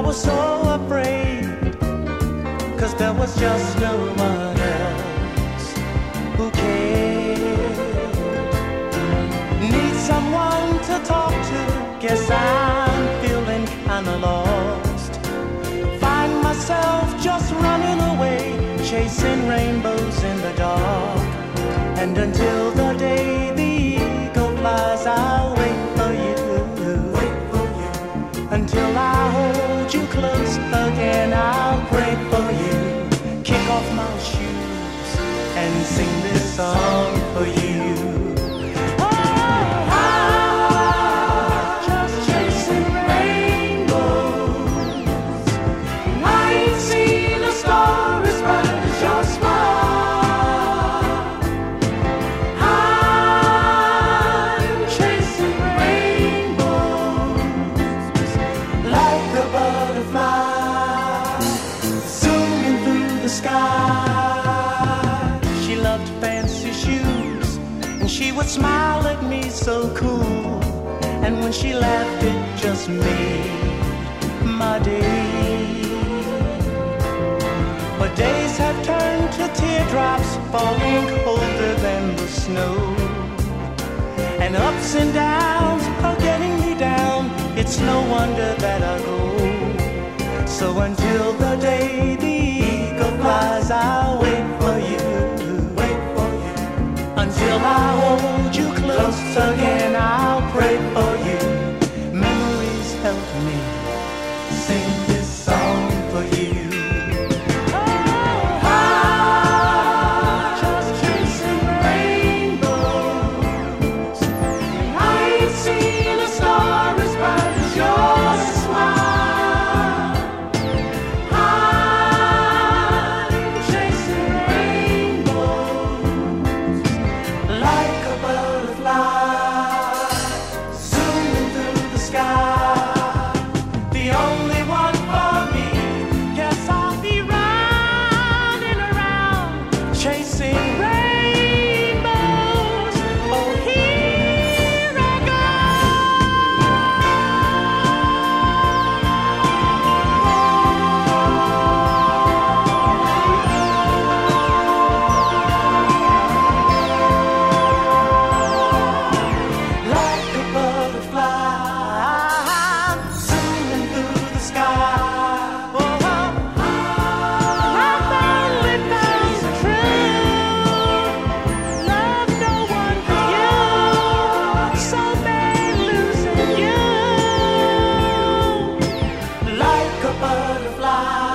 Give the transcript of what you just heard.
was so afraid, 'cause there was just no one else who cared. Need someone to talk to, guess I'm feeling kinda lost. Find myself just running away, chasing rainbows in the dark. And until the day the eagle flies, I'll wait for you. Wait for you. Until I hold you close again, I'll pray for you. Kick off my shoes and sing this song for you. She would smile at me so cool, and when she laughed it just made my day. But days have turned to teardrops falling colder than the snow, and ups and downs are getting me down. It's no wonder that I go. So until the day the eagle flies, I'll wait for you. Until I hold you close again, I'll pray for you. Memories help me sing this song for you. Like a butterfly.